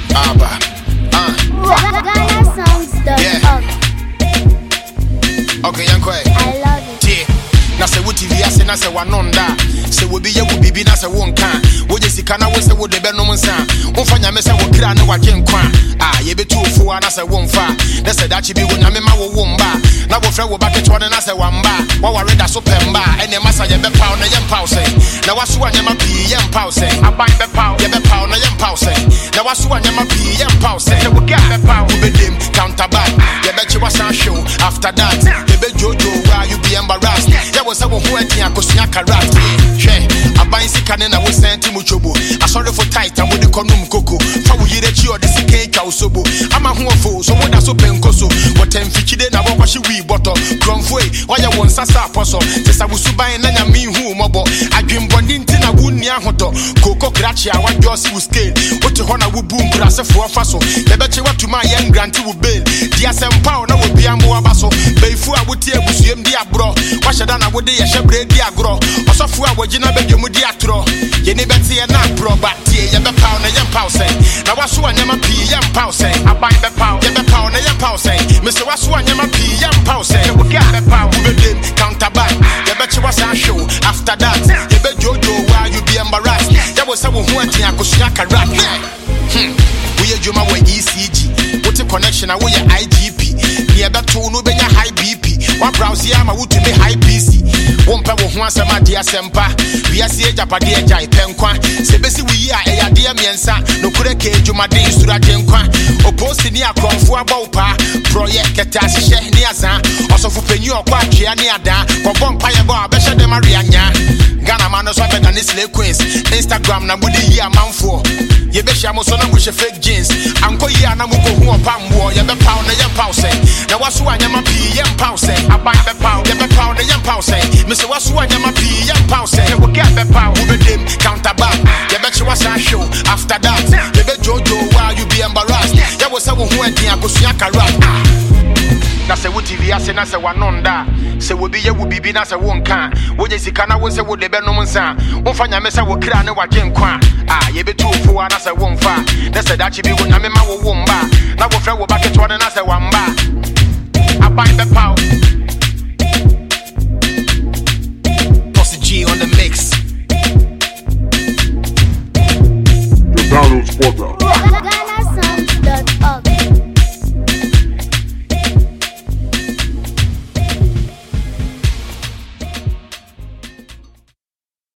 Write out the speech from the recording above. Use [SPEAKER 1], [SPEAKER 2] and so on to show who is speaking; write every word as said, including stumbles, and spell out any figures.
[SPEAKER 1] Abba. Uh.
[SPEAKER 2] Ghana songs dot org.
[SPEAKER 1] Okay, Yanko.
[SPEAKER 2] I love it.
[SPEAKER 1] Yeah. Na se wo T V ase na se wanonda. Se wo bi ye wo bibi na se wo nka. Wo je sika na wo se wo de be no nsa. Wo fa nyame se wo kra na waje nkwa. Ah, ye betu ofu na se wo mfa. Na se dachi bi wo nyame ma wo wo mba. Na wo frɛ wo bucket wo na se wamba. Wa ware da so pemba. Ene masa ye be paw na ye mpaw se. Na waso anyama pi ye mpaw se. Aban be paw ye be paw na ye mpaw se. Na waso anyama pi ye mpaw se. Se wo ga be paw wo be dem counter back. Ye be chi wasan show after that. Ye be jojo why you be embarrassed. Ye wo se wo ho ati akosua karat. Hwe aban sika ne na wo senti mu chobo. Asori for tight and wo de konum koko. Fa wo yire chi o de sika ka usobo. Ama ho ofo so wo da so penkoso. Wo temfikide na wo kwashi wi boto. Kromfo e wa ye won sasa aposo. Te sa wo suban na nya mi hu mobo. Adwemboni nti na wo nia hoto. Koko krachi a wa josi wo scale. Wo te ho na wo boom brasefo afa so. Ye be che watuma ye ngranti wo bail. Dia sempa na wo bia mo abaso. Beifu a wo tie abusuem di abro. Wa sheda na wo de ye hyebre di agro. Osofo a wagina bedwemu di atro. Ye ni beti ye na pro ba tie ye be paw na ye paw say. Na waso anyama pi ye paw say. Aban be paw ye be paw na ye paw say. Me se waso anyama pi ye paw say. Ye wo ga be paw wo be dem counter back. Ye be che wasan show after that. Ye be jojo why you be embarrassed. Ye wo se wo ho ati akosua karat. Hmm. We ye juma we E C G. What a connection a we ye I G P. Ni ebe to no be nya high B P. Wa browse ya ma wutu me high P C. Wompa wo ho asema de asempa. We ase ejapade ejai penkwa. Se besi we yi a eyade amiensa. No kure ke juma de insura denkwa. Oposi ni akromfo abawpa. Project keta hye ni azan. Osofo panyi okwa atwea ni ada. Kobon pa ye ba abehye de marianya. Ghana man no so bega ni slay queens. Instagram na mudi yi amanfo. Ye be shamo so na mo she fake jeans. Anko yi ana mo ko hu opamwo. Ye be paw na ye paw say. Na waso anyama pi ye paw say. Aban be paw ye be paw na ye paw say. Me se waso anyama pi ye paw say. Ye wo get be paw wo be dem counter back. Ye be che wasan show after that. Ye be jojo why you be embarrassed. Ye wo se wo hu adi akosua karat. Na se wo T V ase na se wanonda. Se wo bi ye wo bibi na se wo nka. Wo je sika na wo se wo de be no nsa. Wo fa nyame se wo kra ne waje nkwa. Ah ye be tu ofu na se wo mfa. Na se dachi bi wo nyame ma wo wo mba. Na wo frɛ wo bucket wo na se wamba. Aban be paw